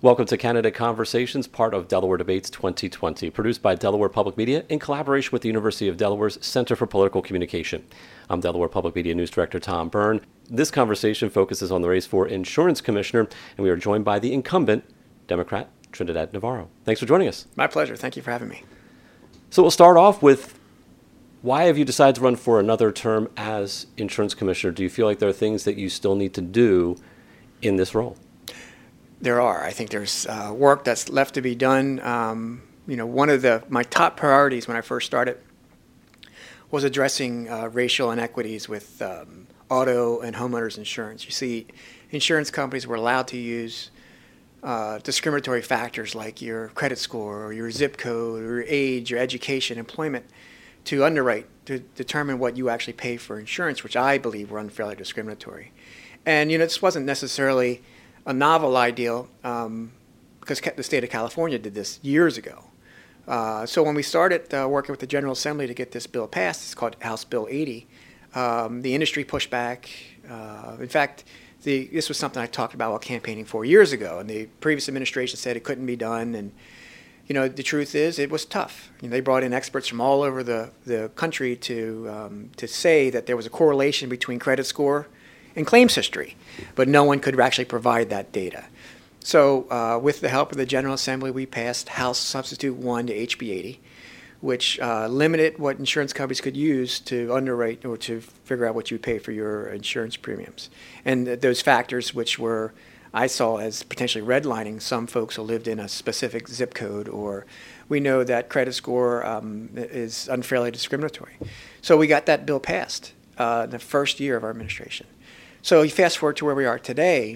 Welcome to Canada Conversations, part of Delaware Debates 2020, produced by Delaware Public Media in collaboration with the University of Delaware's Center for Political Communication. I'm Delaware Public Media News Director Tom Byrne. This conversation focuses on the race for Insurance Commissioner, and we are joined by the incumbent Democrat, Trinidad Navarro. Thanks for joining us. My pleasure. Thank you for having me. So we'll start off with, why have you decided to run for another term as Insurance Commissioner? Do you feel like there are things that you still need to do in this role? There are. I think there's work that's left to be done. One of my top priorities when I first started was addressing racial inequities with auto and homeowners insurance. You see, insurance companies were allowed to use discriminatory factors like your credit score or your zip code or your age, your education, employment to underwrite, to determine what you actually pay for insurance, which I believe were unfairly discriminatory. And, this wasn't necessarily a novel ideal because the state of California did this years ago. So when we started working with the General Assembly to get this bill passed, it's called House Bill 80, the industry pushed back. In fact, this was something I talked about while campaigning 4 years ago, and the previous administration said it couldn't be done. And the truth is, it was tough. They brought in experts from all over the country to say that there was a correlation between credit score and claims history, but no one could actually provide that data. So with the help of the General Assembly, we passed House Substitute 1 to HB 80, which limited what insurance companies could use to underwrite or to figure out what you pay for your insurance premiums. And those factors which I saw as potentially redlining some folks who lived in a specific zip code, or we know that credit score is unfairly discriminatory. So we got that bill passed in the first year of our administration. So you fast forward to where we are today,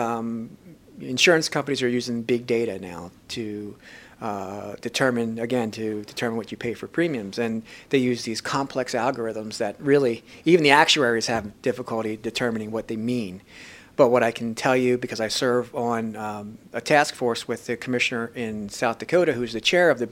insurance companies are using big data now to determine what you pay for premiums. And they use these complex algorithms that really, even the actuaries have difficulty determining what they mean. But what I can tell you, because I serve on a task force with the commissioner in South Dakota, who's the chair of the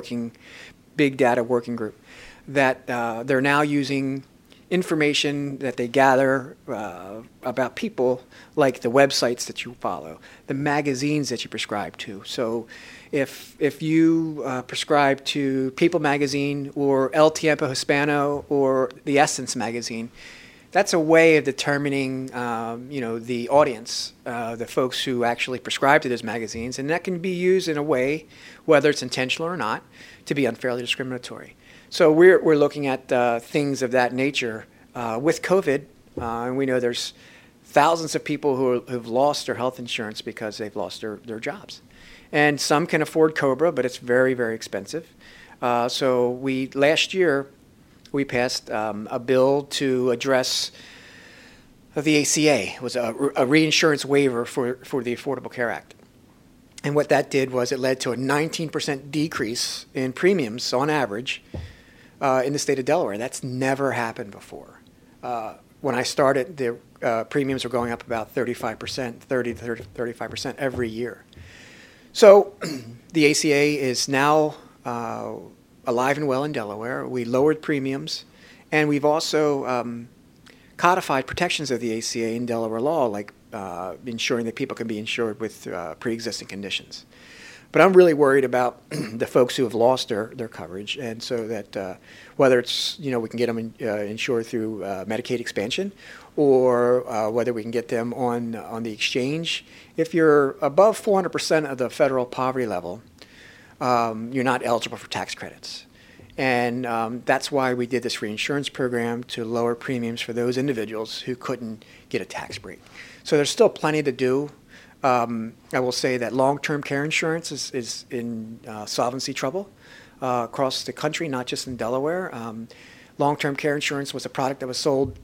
big data working group, that they're now using information that they gather about people, like the websites that you follow, the magazines that you prescribe to. So if you prescribe to People Magazine or El Tiempo Hispano or the Essence Magazine, that's a way of determining the audience, the folks who actually prescribe to those magazines, and that can be used in a way, whether it's intentional or not, to be unfairly discriminatory. So we're looking at things of that nature with COVID, and we know there's thousands of people who've lost their health insurance because they've lost their jobs. And some can afford COBRA, but it's very, very expensive. So last year we passed a bill to address the ACA. It was a reinsurance waiver for the Affordable Care Act. And what that did was it led to a 19% decrease in premiums on average in the state of Delaware. That's never happened before. When I started, the premiums were going up about 35%, 30 to 35% every year. So the ACA is now alive and well in Delaware. We lowered premiums, and we've also codified protections of the ACA in Delaware law, like ensuring that people can be insured with pre-existing conditions. But I'm really worried about the folks who have lost their coverage, and so that whether it's we can get them insured through Medicaid expansion, or whether we can get them on the exchange. If you're above 400% of the federal poverty level, you're not eligible for tax credits, and that's why we did this reinsurance program to lower premiums for those individuals who couldn't get a tax break. So there's still plenty to do. I will say that long-term care insurance is in solvency trouble across the country, not just in Delaware. Long-term care insurance was a product that was sold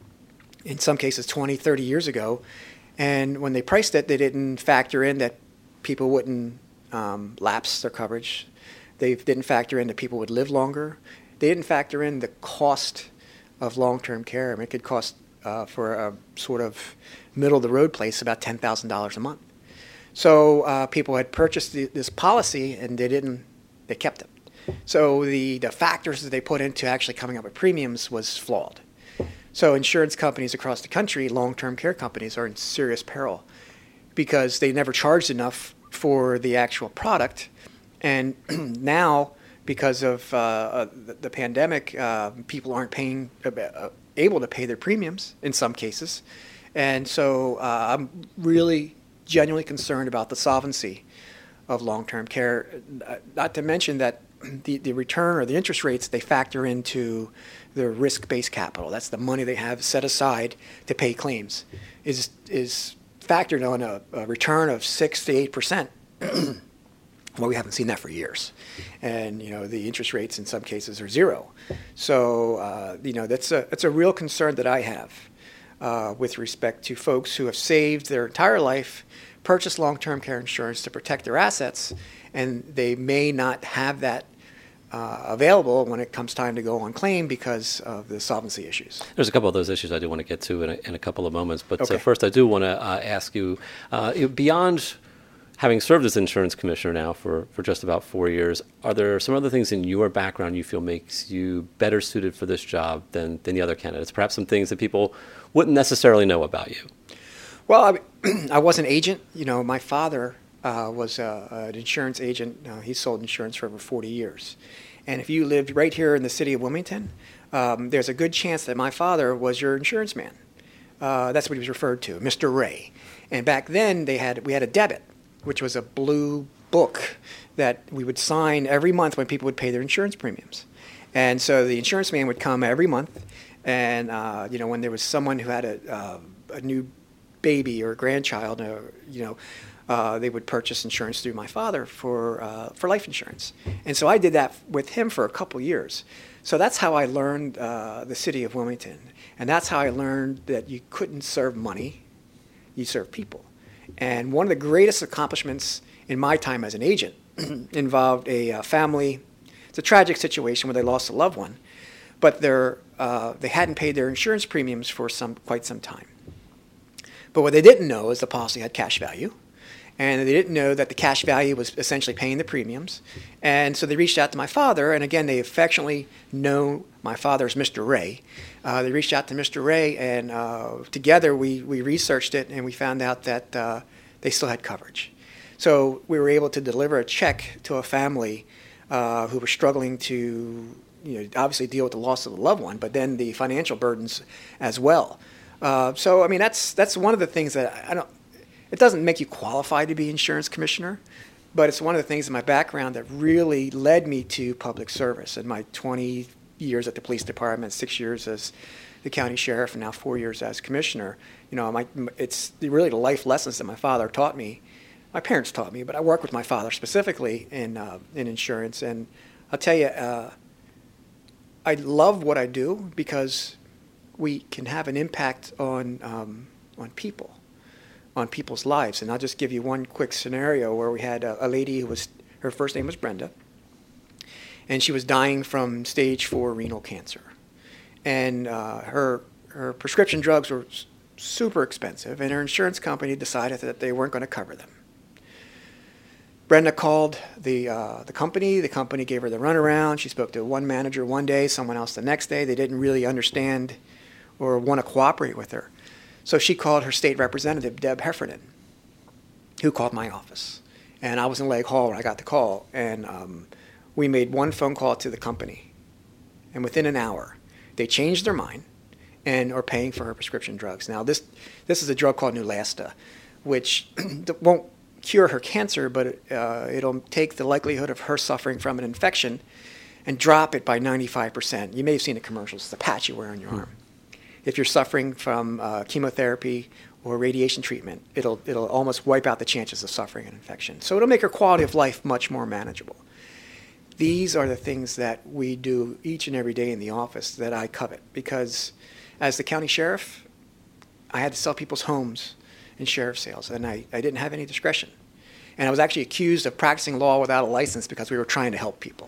in some cases 20, 30 years ago, and when they priced it, they didn't factor in that people wouldn't lapse their coverage. They didn't factor in that people would live longer. They didn't factor in the cost of long-term care. I mean, it could cost for a sort of middle-of-the-road place about $10,000 a month. So people had purchased this policy, and they kept it. So the factors that they put into actually coming up with premiums was flawed. So insurance companies across the country, long-term care companies, are in serious peril because they never charged enough for the actual product. And now, because of the pandemic, people aren't able to pay their premiums in some cases. And so I'm really genuinely concerned about the solvency of long-term care, not to mention that the return or the interest rates, they factor into their risk-based capital. That's the money they have set aside to pay claims, is factored on a return of 6 to 8%. Well, we haven't seen that for years. And, the interest rates in some cases are zero. So, that's a real concern that I have with respect to folks who have saved their entire life, purchased long-term care insurance to protect their assets, and they may not have that available when it comes time to go on claim because of the solvency issues. There's a couple of those issues I do want to get to in a couple of moments. But okay. First, I do want to ask you, beyond having served as insurance commissioner now for just about 4 years, are there some other things in your background you feel makes you better suited for this job than the other candidates? Perhaps some things that people wouldn't necessarily know about you? Well, I was an agent. My father was an insurance agent. He sold insurance for over 40 years. And if you lived right here in the city of Wilmington, there's a good chance that my father was your insurance man. That's what he was referred to, Mr. Ray. And back then, we had a debit, which was a blue book that we would sign every month when people would pay their insurance premiums. And so the insurance man would come every month, and when there was someone who had a new baby or a grandchild, they would purchase insurance through my father for life insurance. And so I did that with him for a couple years. So that's how I learned the city of Wilmington. And that's how I learned that you couldn't serve money, you serve people. And one of the greatest accomplishments in my time as an agent involved a family. It's a tragic situation where they lost a loved one, but they hadn't paid their insurance premiums for quite some time. But what they didn't know is the policy had cash value, and they didn't know that the cash value was essentially paying the premiums. And so they reached out to my father, and again, they affectionately know my father as Mr. Ray. They reached out to Mr. Ray, and together we researched it, and we found out that they still had coverage. So we were able to deliver a check to a family who were struggling to, obviously deal with the loss of the loved one, but then the financial burdens as well. So, that's one of the things that it doesn't make you qualified to be insurance commissioner, but it's one of the things in my background that really led me to public service. In my 20 years at the police department, 6 years as the county sheriff, and now 4 years as commissioner, it's really the life lessons that my father taught me. My parents taught me, but I work with my father specifically in insurance. And I'll tell you, I love what I do because we can have an impact on people, on people's lives. And I'll just give you one quick scenario where we had a lady her first name was Brenda, and she was dying from stage 4 renal cancer. And her prescription drugs were super expensive, and her insurance company decided that they weren't going to cover them. Brenda called the company. The company gave her the runaround. She spoke to one manager one day, someone else the next day. They didn't really understand or want to cooperate with her. So she called her state representative, Deb Heffernan, who called my office. And I was in Lake Hall when I got the call. And we made one phone call to the company. And within an hour, they changed their mind and are paying for her prescription drugs. Now, this is a drug called Neulasta, which won't cure her cancer, but it'll take the likelihood of her suffering from an infection and drop it by 95%. You may have seen the commercials, it's the patch you wear on your arm. If you're suffering from chemotherapy or radiation treatment, it'll almost wipe out the chances of suffering an infection. So it'll make her quality of life much more manageable. These are the things that we do each and every day in the office that I covet, because as the county sheriff, I had to sell people's homes in sheriff sales, and I didn't have any discretion. And I was actually accused of practicing law without a license because we were trying to help people.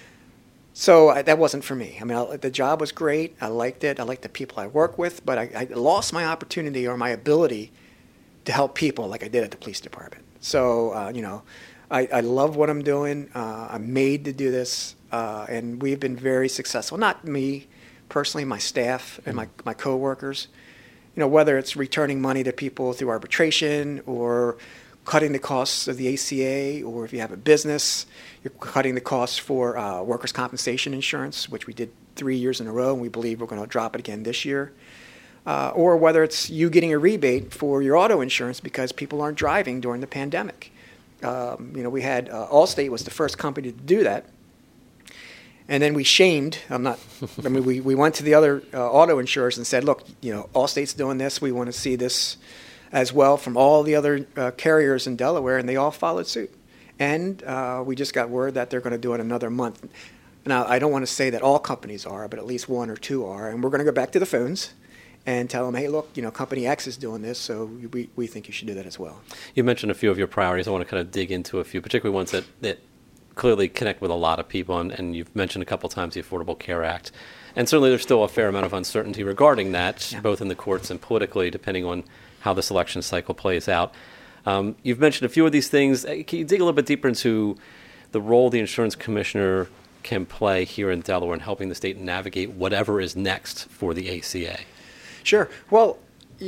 So that wasn't for me. The job was great. I liked it. I liked the people I work with, but I lost my opportunity or my ability to help people like I did at the police department. So, I love what I'm doing. I'm made to do this, and we've been very successful. Not me personally, my staff and my coworkers. Whether it's returning money to people through arbitration or cutting the costs of the ACA, or if you have a business, you're cutting the costs for workers' compensation insurance, which we did 3 years in a row, and we believe we're going to drop it again this year. Or whether it's you getting a rebate for your auto insurance because people aren't driving during the pandemic. We had Allstate was the first company to do that. And then we shamed, we went to the other auto insurers and said, look, Allstate's doing this. We want to see this as well from all the other carriers in Delaware, and they all followed suit. And we just got word that they're going to do it another month. Now, I don't want to say that all companies are, but at least one or two are. And we're going to go back to the phones and tell them, hey, look, Company X is doing this, so we think you should do that as well. You mentioned a few of your priorities. I want to kind of dig into a few, particularly ones that clearly connect with a lot of people, and you've mentioned a couple times the Affordable Care Act. And certainly there's still a fair amount of uncertainty regarding that, both in the courts and politically, depending on how this election cycle plays out. You've mentioned a few of these things. Can you dig a little bit deeper into the role the insurance commissioner can play here in Delaware in helping the state navigate whatever is next for the ACA? Sure. Well,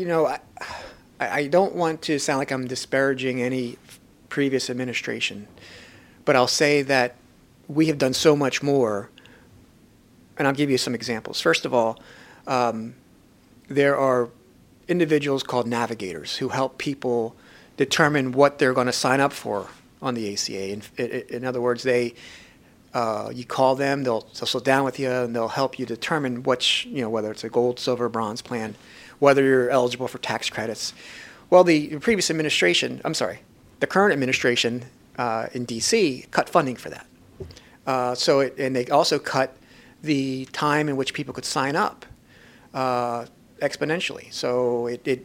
I don't want to sound like I'm disparaging any previous administration, but I'll say that we have done so much more, and I'll give you some examples. First of all, there are individuals called navigators who help people determine what they're going to sign up for on the ACA. In other words, you call them, they'll sit down with you, and they'll help you determine whether it's a gold, silver, bronze plan, whether you're eligible for tax credits. Well, the previous administration, the current administration in D.C. cut funding for that. And they also cut the time in which people could sign up exponentially. So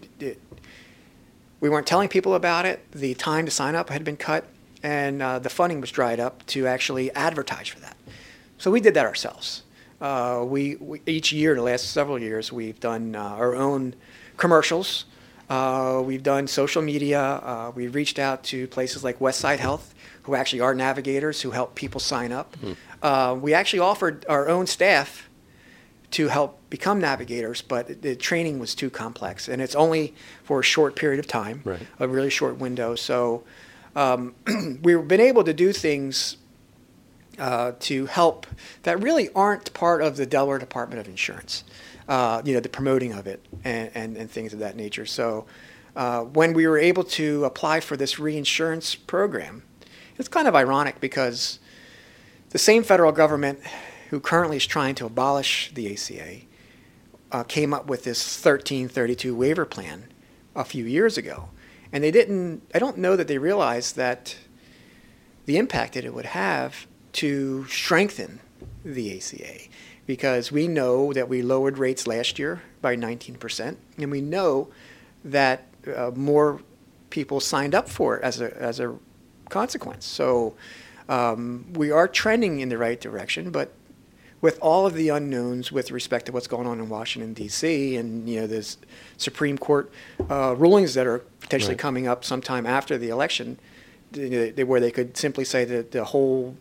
we weren't telling people about it. The time to sign up had been cut, and the funding was dried up to actually advertise for that. So we did that ourselves. We each year, the last several years, we've done our own commercials. We've done social media. We've reached out to places like Westside Health, who actually are navigators who help people sign up. We actually offered our own staff to help become navigators, but the training was too complex, and it's only for a short period of time, right. A really short window. So we've been able to do things to help that really aren't part of the Delaware Department of Insurance, the promoting of it and things of that nature. So when we were able to apply for this reinsurance program, it's kind of ironic because the same federal government who currently is trying to abolish the ACA came up with this 1332 waiver plan a few years ago. And I don't know that they realized that the impact that it would have to strengthen the ACA, because we know that we lowered rates last year by 19%, and we know that more people signed up for it as a consequence. So we are trending in the right direction, but with all of the unknowns with respect to what's going on in Washington, D.C., and there's Supreme Court rulings that are potentially right. coming up sometime after the election, where they could simply say that the whole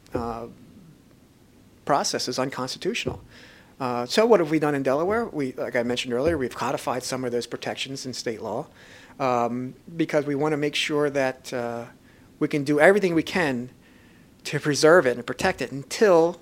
process is unconstitutional. So what have we done in Delaware? Like I mentioned earlier, we've codified some of those protections in state law because we want to make sure that we can do everything we can to preserve it and protect it until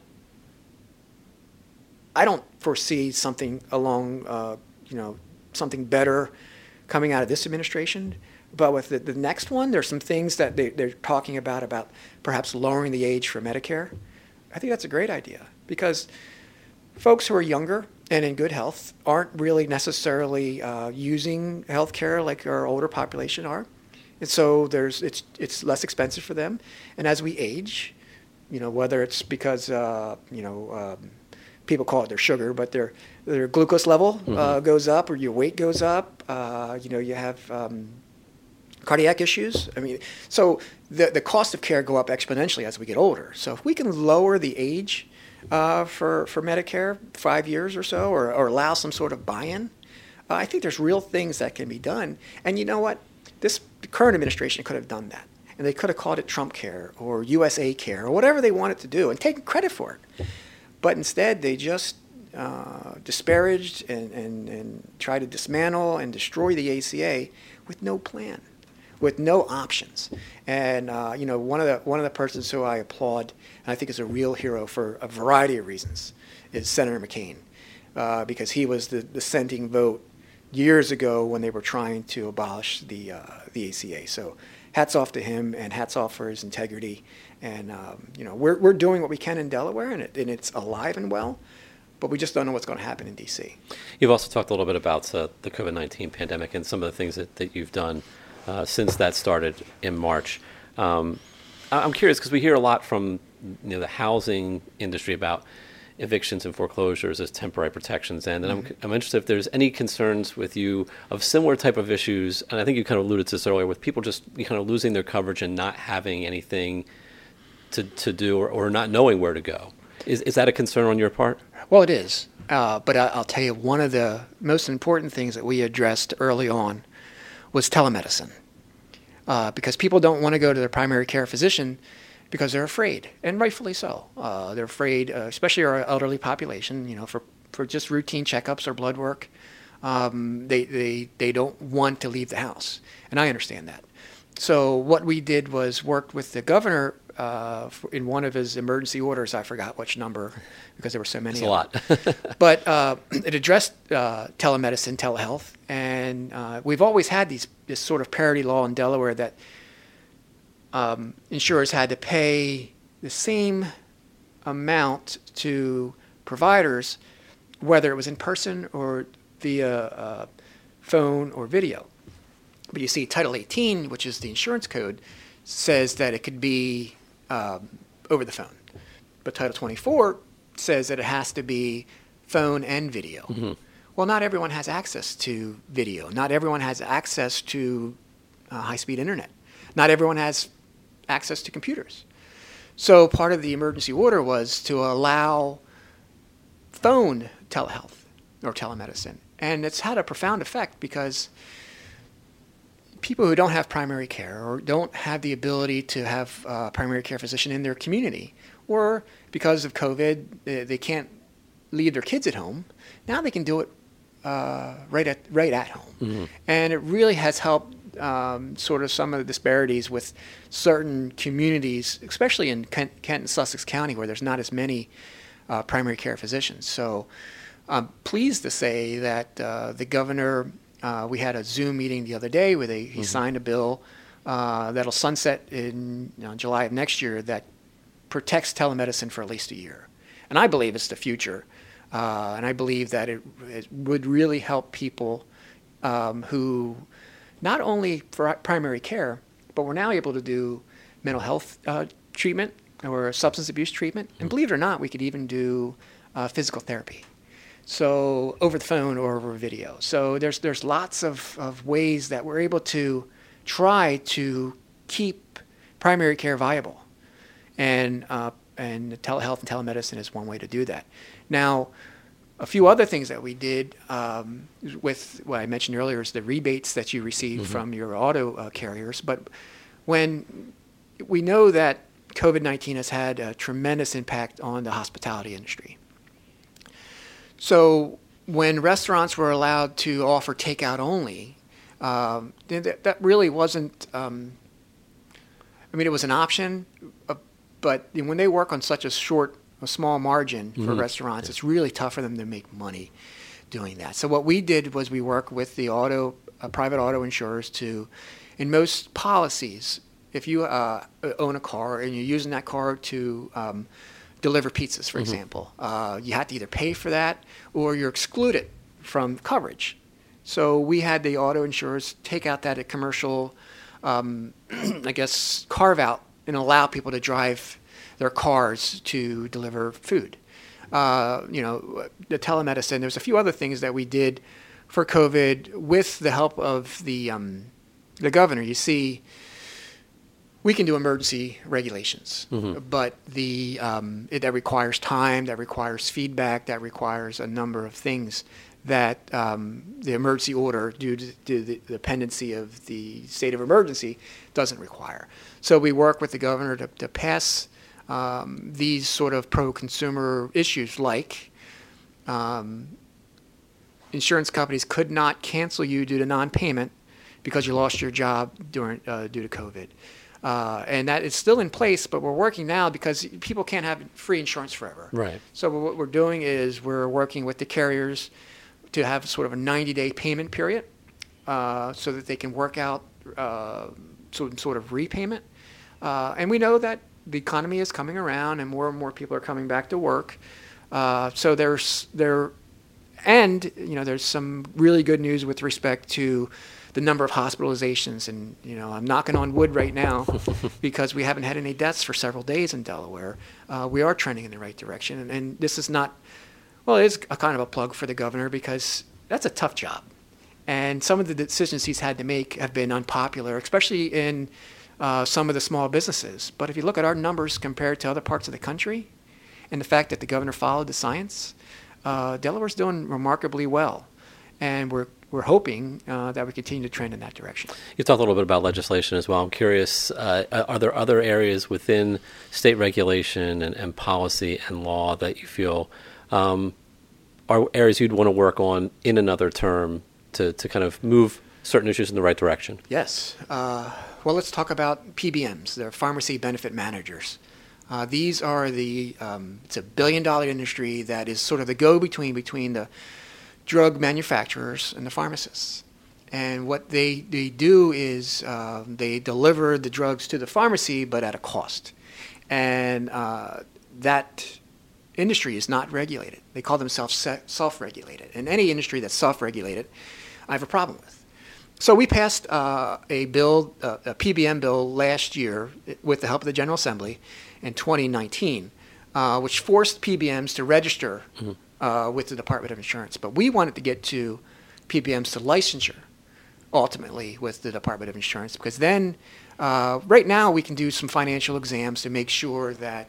I don't foresee something along, something better coming out of this administration. But with the next one, there's some things that they're talking about perhaps lowering the age for Medicare. I think that's a great idea because folks who are younger and in good health aren't really necessarily using health care like our older population are. And so it's less expensive for them. And as we age, whether it's because, people call it their sugar, but their glucose level goes up, or your weight goes up. You have cardiac issues. So the cost of care go up exponentially as we get older. So if we can lower the age for Medicare 5 years or so, or allow some sort of buy-in, I think there's real things that can be done. And you know what? This current administration could have done that. And they could have called it Trump Care or USA Care or whatever they wanted to do and taken credit for it. But instead, they just disparaged and tried to dismantle and destroy the ACA with no plan. with no options. And one of the persons who I applaud, and I think is a real hero for a variety of reasons, is Senator McCain, because he was the dissenting vote years ago when they were trying to abolish the ACA. So hats off to him, and hats off for his integrity. And we're doing what we can in Delaware, and it's alive and well, but we just don't know what's going to happen in D.C. You've also talked a little bit about the COVID-19 pandemic and some of the things that you've done since that started in March. I'm curious because we hear a lot from the housing industry about evictions and foreclosures as temporary protections, and I'm interested if there's any concerns with you of similar type of issues, and I think you kind of alluded to this earlier, with people just kind of losing their coverage and not having anything to do or not knowing where to go. Is that a concern on your part? Well, it is, but I'll tell you, one of the most important things that we addressed early on was telemedicine, because people don't want to go to their primary care physician because they're afraid, and rightfully so. They're afraid, especially our elderly population, for just routine checkups or blood work. They don't want to leave the house, and I understand that. So what we did was worked with the governor in one of his emergency orders. I forgot which number because there were so many. It's a lot. But it addressed telemedicine, telehealth, and we've always had this sort of parity law in Delaware that insurers had to pay the same amount to providers, whether it was in person or via phone or video. But you see, Title 18, which is the insurance code, says that it could be over the phone. But Title 24 says that it has to be phone and video. Mm-hmm. Well, not everyone has access to video. Not everyone has access to high-speed internet. Not everyone has access to computers. So part of the emergency order was to allow phone telehealth or telemedicine. And it's had a profound effect because people who don't have primary care or don't have the ability to have a primary care physician in their community, or because of COVID, they can't leave their kids at home, now they can do it right at home. Mm-hmm. And it really has helped sort of some of the disparities with certain communities, especially in Kent and Sussex County, where there's not as many primary care physicians. So I'm pleased to say that the governor, we had a Zoom meeting the other day where he signed a bill that'll sunset in July of next year that protects telemedicine for at least a year. And I believe it's the future. And I believe that it would really help people who not only for primary care, but we're now able to do mental health treatment or substance abuse treatment. And believe it or not, we could even do physical therapy. So over the phone or over video. So there's lots of ways that we're able to try to keep primary care viable. And telehealth and telemedicine is one way to do that. Now, a few other things that we did with what I mentioned earlier is the rebates that you receive from your auto carriers. But when we know that COVID-19 has had a tremendous impact on the hospitality industry. So when restaurants were allowed to offer takeout only, that really wasn't, it was an option, but when they work on such a small margin for restaurants, it's really tough for them to make money doing that. So what we did was we worked with the private auto insurers to, in most policies, if you own a car and you're using that car to deliver pizzas, for example, you have to either pay for that or you're excluded from coverage. So we had the auto insurers take out that commercial, carve out and allow people to drive their cars to deliver food. The telemedicine, there's a few other things that we did for COVID with the help of the governor. You see, we can do emergency regulations, but that requires time, that requires feedback, that requires a number of things that the emergency order, due to the dependency of the state of emergency, doesn't require. So we work with the governor to pass these sort of pro-consumer issues like insurance companies could not cancel you due to non-payment because you lost your job due to COVID. And that is still in place, but we're working now because people can't have free insurance forever. Right. So what we're doing is we're working with the carriers to have sort of a 90-day payment period so that they can work out some sort of repayment. And we know that the economy is coming around and more people are coming back to work. So there's some really good news with respect to the number of hospitalizations, and I'm knocking on wood right now because we haven't had any deaths for several days in Delaware. We are trending in the right direction, and this is not, well, it is a kind of a plug for the governor because that's a tough job, and some of the decisions he's had to make have been unpopular, especially in some of the small businesses. But if you look at our numbers compared to other parts of the country, and the fact that the governor followed the science, Delaware's doing remarkably well, and we're hoping that we continue to trend in that direction. You talked a little bit about legislation as well. I'm curious, are there other areas within state regulation and policy and law that you feel are areas you'd want to work on in another term to kind of move certain issues in the right direction? Yes. Well, let's talk about PBMs, the pharmacy benefit managers. These are it's a $1 billion industry that is sort of the go-between between the drug manufacturers and the pharmacists. And what they do is they deliver the drugs to the pharmacy, but at a cost. And that industry is not regulated. They call themselves self-regulated. And any industry that's self-regulated, I have a problem with. So we passed a PBM bill last year with the help of the General Assembly in 2019, which forced PBMs to register with the Department of Insurance. But we wanted to get to PBMs to licensure, ultimately, with the Department of Insurance, because then, right now, we can do some financial exams to make sure that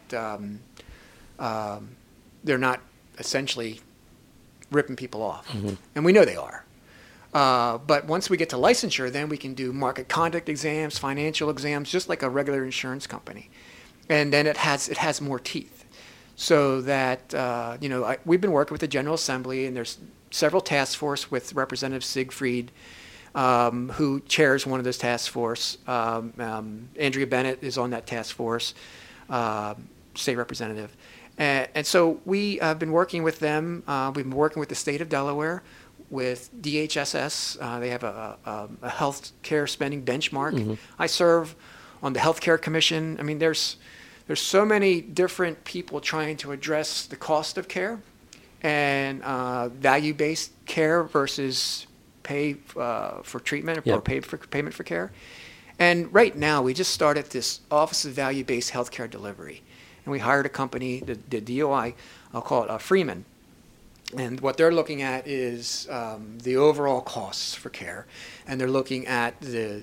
they're not essentially ripping people off. Mm-hmm. And we know they are. But once we get to licensure, then we can do market conduct exams, financial exams, just like a regular insurance company. And then it has more teeth. So that, we've been working with the General Assembly, and there's several task force with Representative Siegfried, who chairs one of those task force. Andrea Bennett is on that task force, state representative. And so we have been working with them. We've been working with the state of Delaware, with DHSS. They have a health care spending benchmark. Mm-hmm. I serve on the Health Care Commission. I mean, there's so many different people trying to address the cost of care and value-based care versus pay for treatment or payment for care. And right now, we just started this Office of Value-Based Healthcare Delivery. And we hired a company, the DOI, I'll call it Freeman. And what they're looking at is the overall costs for care. And they're looking at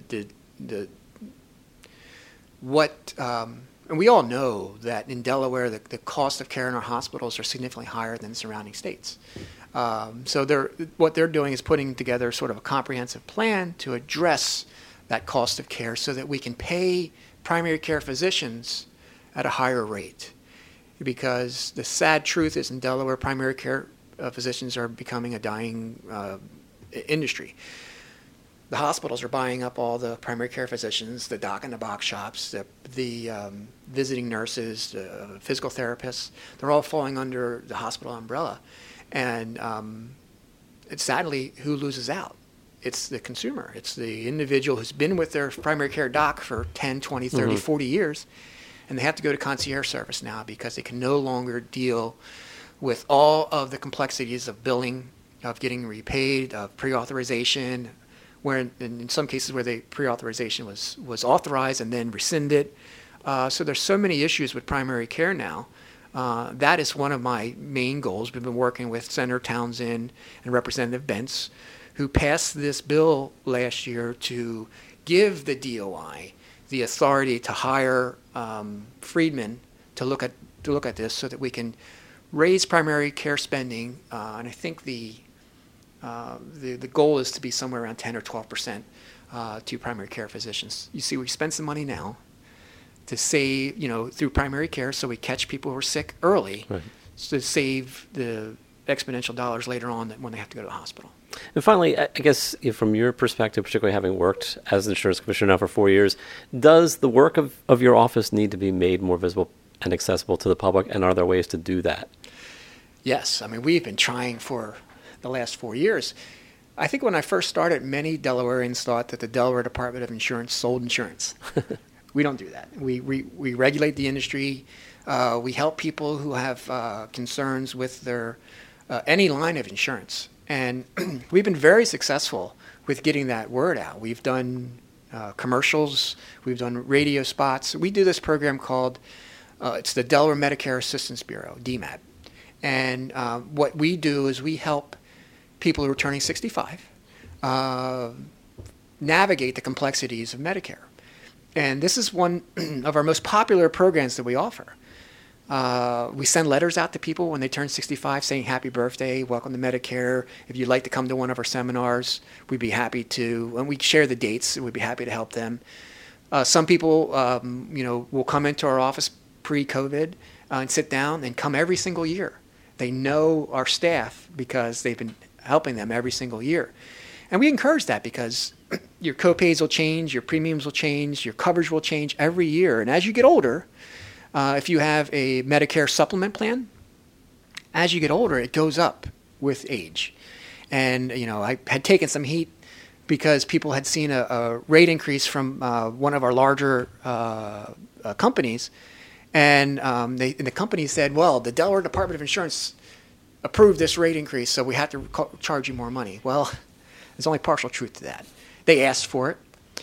and we all know that in Delaware, the cost of care in our hospitals are significantly higher than surrounding states. So what they're doing is putting together sort of a comprehensive plan to address that cost of care so that we can pay primary care physicians at a higher rate. Because the sad truth is in Delaware, primary care physicians are becoming a dying industry. The hospitals are buying up all the primary care physicians, the doc-in-the-box shops, the visiting nurses, the physical therapists. They're all falling under the hospital umbrella. And sadly, who loses out? It's the consumer. It's the individual who's been with their primary care doc for 10, 20, 30, 40 years, and they have to go to concierge service now because they can no longer deal with all of the complexities of billing, of getting repaid, of pre-authorization, where in some cases where the pre-authorization was authorized and then rescinded. So there's so many issues with primary care now. That is one of my main goals. We've been working with Senator Townsend and Representative Bentz, who passed this bill last year to give the DOI the authority to hire Freedman to look at this so that we can raise primary care spending. And I think the goal is to be somewhere around 10 or 12% to primary care physicians. You see, we spend some money now to save, through primary care, so we catch people who are sick early, right, to save exponential dollars later on when they have to go to the hospital. And finally, I guess from your perspective, particularly having worked as an insurance commissioner now for 4 years, does the work of your office need to be made more visible and accessible to the public, and are there ways to do that? Yes. I mean, we've been trying for the last 4 years. I think when I first started, many Delawareans thought that the Delaware Department of Insurance sold insurance. We don't do that. We regulate the industry. We help people who have concerns with their any line of insurance. And we've been very successful with getting that word out. We've done commercials. We've done radio spots. We do this program called, it's the Delaware Medicare Assistance Bureau, DMAB. And what we do is we help people who are turning 65 navigate the complexities of Medicare. And this is one of our most popular programs that we offer. We send letters out to people when they turn 65 saying, happy birthday, welcome to Medicare. If you'd like to come to one of our seminars, we'd be happy to. And we share the dates, and we'd be happy to help them. Some people, will come into our office pre-COVID and sit down and come every single year. They know our staff because they've been helping them every single year. And we encourage that because your copays will change, your premiums will change, your coverage will change every year. And as you get older, if you have a Medicare supplement plan, as you get older, it goes up with age. And, I had taken some heat because people had seen a rate increase from one of our larger companies. And the company said, well, the Delaware Department of Insurance approved this rate increase, so we have to charge you more money. Well, there's only partial truth to that. They asked for it.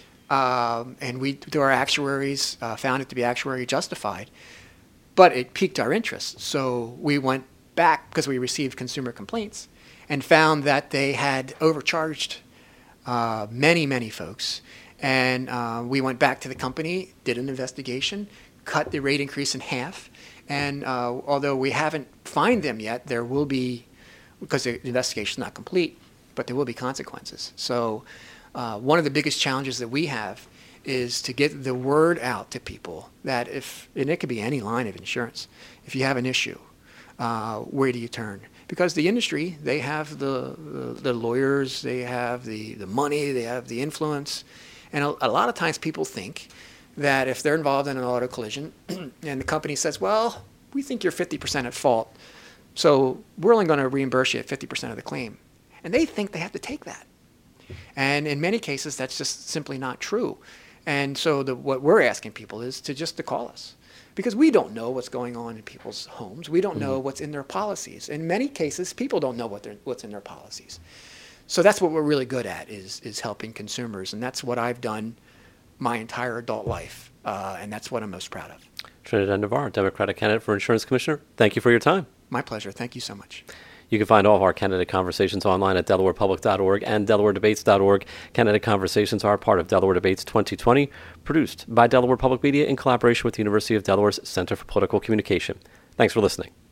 And we, through our actuaries, found it to be actuarially justified. But it piqued our interest. So we went back, because we received consumer complaints, and found that they had overcharged many, many folks. And we went back to the company, did an investigation, cut the rate increase in half. And although we haven't fined them yet, there will be, because the investigation is not complete, but there will be consequences. So one of the biggest challenges that we have is to get the word out to people that and it could be any line of insurance, if you have an issue, where do you turn? Because the industry, they have the lawyers, they have the money, they have the influence. And a lot of times people think that if they're involved in an auto collision and the company says, well, we think you're 50% at fault, so we're only going to reimburse you at 50% of the claim. And they think they have to take that. And in many cases, that's just simply not true. And so what we're asking people is to call us, because we don't know what's going on in people's homes. We don't know what's in their policies. In many cases, people don't know what's in their policies. So that's what we're really good at is helping consumers. And that's what I've done my entire adult life. And that's what I'm most proud of. Trinidad Navarre, Democratic candidate for Insurance Commissioner. Thank you for your time. My pleasure. Thank you so much. You can find all of our candidate conversations online at DelawarePublic.org and DelawareDebates.org. Candidate conversations are part of Delaware Debates 2020, produced by Delaware Public Media in collaboration with the University of Delaware's Center for Political Communication. Thanks for listening.